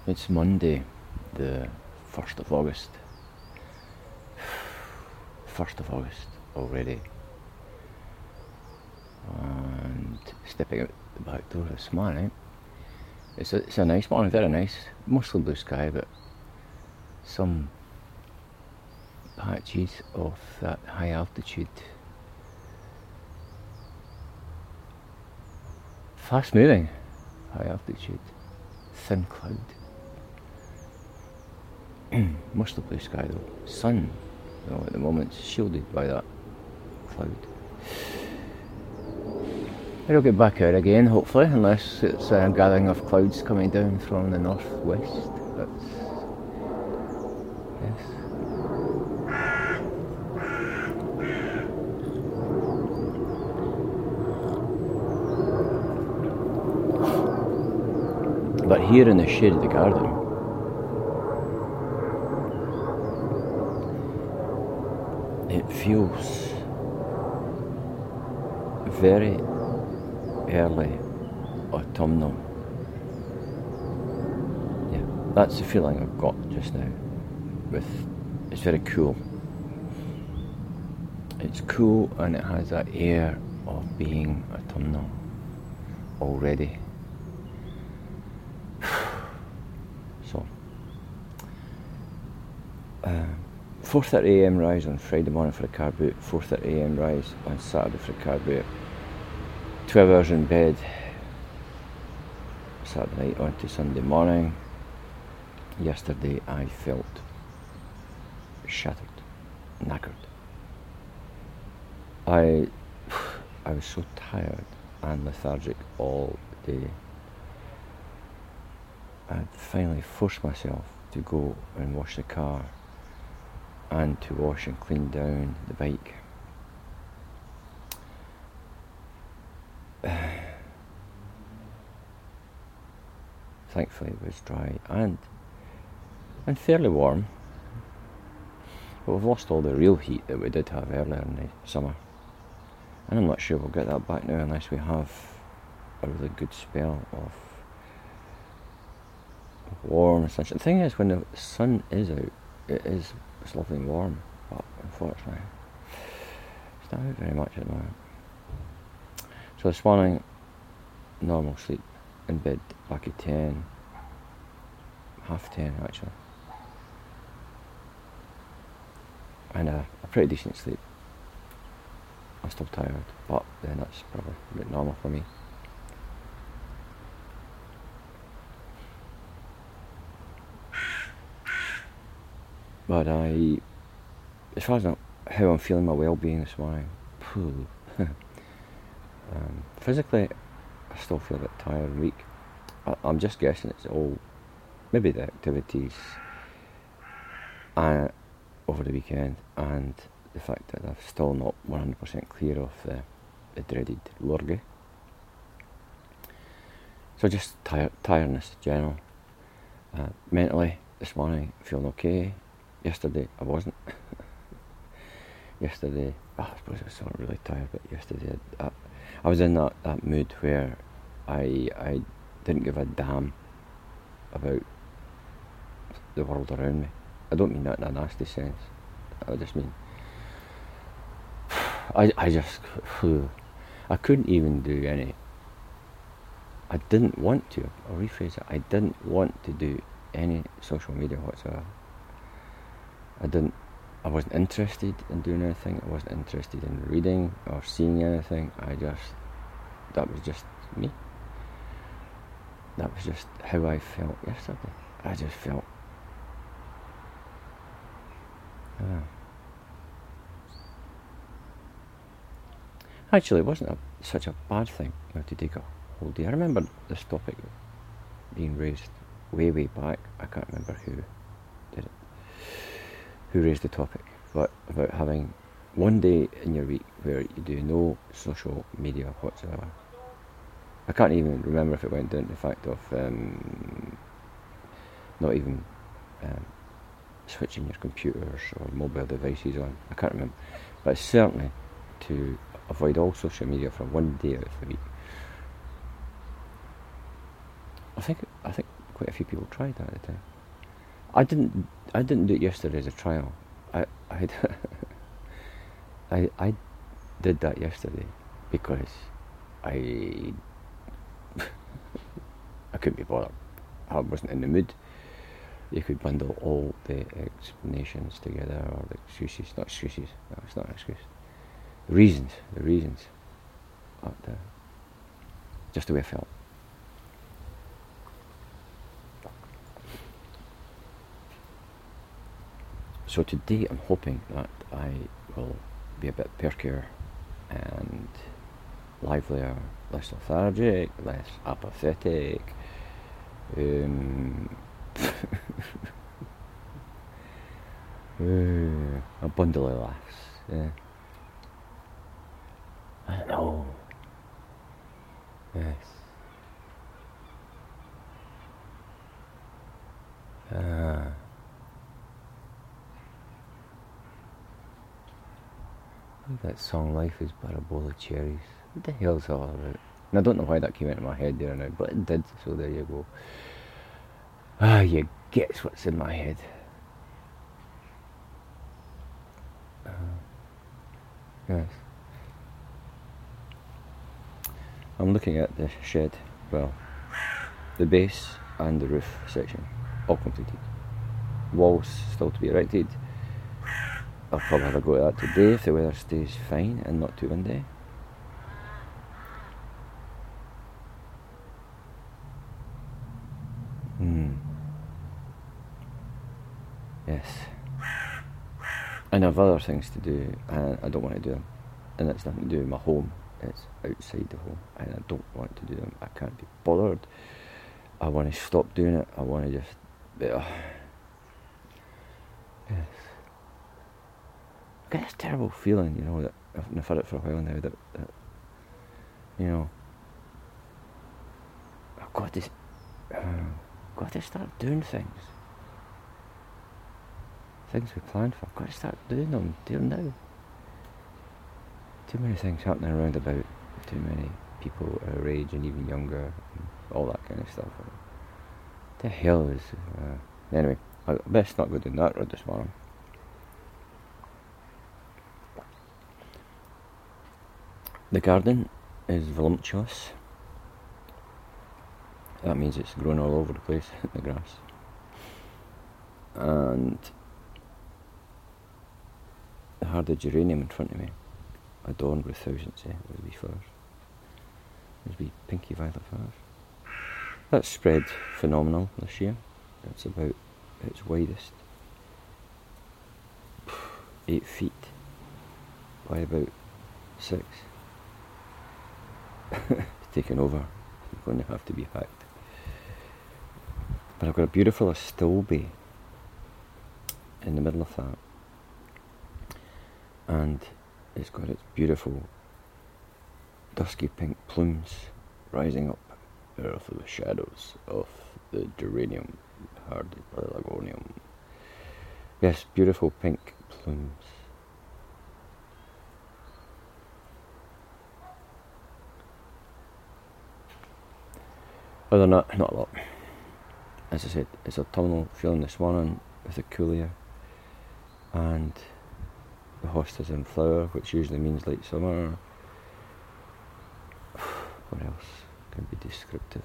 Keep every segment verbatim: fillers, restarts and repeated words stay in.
It's Monday, the first of August. first of August already. And stepping out the back door this morning. It's a, it's a nice morning, very nice. Mostly blue sky, but some patches of that high altitude. Fast moving, high altitude, thin cloud. Mostly blue sky though. Sun, though, at the moment, shielded by that cloud. It'll get back out again, hopefully, unless it's a gathering of clouds coming down from the northwest. That's yes. But here in the shade of the garden, it feels very early autumnal. Yeah, that's the feeling I've got just now. With it's very cool. It's cool and it has that air of being autumnal already. So, uh, four thirty a m rise on Friday morning for a car boot, four thirty a m rise on Saturday for a car boot, twelve hours in bed Saturday night on to Sunday morning. Yesterday I felt shattered, knackered. I, I was so tired and lethargic all day. I'd finally forced myself to go and wash the car and to wash and clean down the bike. Thankfully it was dry and and fairly warm, but we've lost all the real heat that we did have earlier in the summer, and I'm not sure we'll get that back now unless we have a really good spell of warm sunshine. The thing is, when the sun is out, it is it's lovely and warm, but unfortunately it's not out very much at the moment. So this morning, normal sleep, in bed back at ten, half ten actually, and a, a pretty decent sleep. I'm still tired, but then that's probably a bit normal for me. But I, as far as how I'm feeling my well-being this morning, phew, um, physically I still feel a bit tired and weak. I, I'm just guessing it's all maybe the activities uh, over the weekend and the fact that I'm still not one hundred percent clear of the, the dreaded lurgy. So just tire, tiredness in general. Uh, mentally this morning feeling okay. Yesterday I wasn't. yesterday, oh, I suppose I was still really tired, but yesterday I, I was in that, that mood where I I didn't give a damn about the world around me. I don't mean that in a nasty sense. I just mean I I just I couldn't even do any. I didn't want to. I'll rephrase it. I didn't want to do any social media whatsoever. I didn't. I wasn't interested in doing anything. I wasn't interested in reading or seeing anything. I just. That was just me. That was just how I felt yesterday. I just felt. Yeah. Actually, it wasn't a, such a bad thing, you know, to take a whole day. I remember this topic being raised way, way back. I can't remember who did it. Who raised the topic, but about having one day in your week where you do no social media whatsoever. I can't even remember if it went down to the fact of um, not even um, switching your computers or mobile devices on. I can't remember, but certainly to avoid all social media for one day out of the week. I think I think quite a few people tried that at the time. I didn't. I didn't do it yesterday as a trial. I I I I did that yesterday because I I couldn't be bothered. I wasn't in the mood. You could bundle all the explanations together, or the excuses. Not excuses. No, it's not an excuse. The reasons. The reasons. But, uh, just the way I felt. So today I'm hoping that I will be a bit perkier and livelier, less lethargic, less apathetic. Um, uh, a bundle of laughs. Yeah. I know. Yes. Ah. That song, Life is But a Bowl of Cherries. What the hell's it all about? And I don't know why that came into my head there now, but it did, so there you go. Ah, you guess what's in my head. Uh, yes. I'm looking at the shed, well, the base and the roof section, all completed. Walls still to be erected. I'll probably have a go at that today if the weather stays fine and not too windy. Hmm. Yes. And I have other things to do, and I don't want to do them. And it's nothing to do with my home, it's outside the home, and I don't want to do them. I can't be bothered. I want to stop doing it. I want to just... Uh, yes. I get this terrible feeling, you know, that I've had it for a while now, that, that you know, I've got to, uh, got to start doing things. Things we planned for, I've got to start doing them, do them now. Too many things happening around about, too many people our age and even younger, and all that kind of stuff. What the hell is, uh, anyway, I best not go down that road this morning. The garden is voluptuous. That means it's grown all over the place, the grass. And the hardy geranium in front of me, adorned with thousands eh, of wee flowers. There's wee pinky violet flowers. That's spread phenomenal this year. It's about its widest. Eight feet by about six. It's taken over. It's going to have to be hacked. But I've got a beautiful astilbe in the middle of that. And it's got its beautiful dusky pink plumes rising up out of the shadows of the geranium, hardy pelargonium. Yes, beautiful pink plumes. Other than that, not a lot. As I said, it's autumnal feeling this morning with the cool air, and the hostas in flower, which usually means late summer. What else can be descriptive?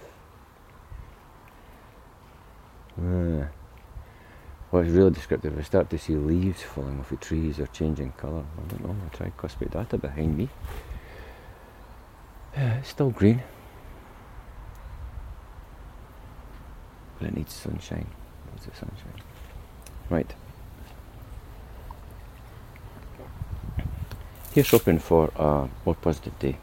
Uh, what's really descriptive, I start to see leaves falling off the trees or changing colour. I don't know, I'll try and cosplay data behind me. Yeah, it's still green. But it needs sunshine. It needs the sunshine. Right. Here's hoping for a more positive day.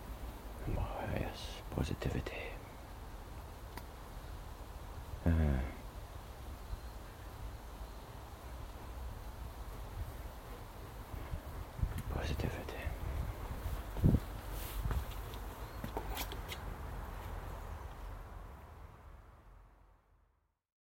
Oh, yes, positivity. Uh,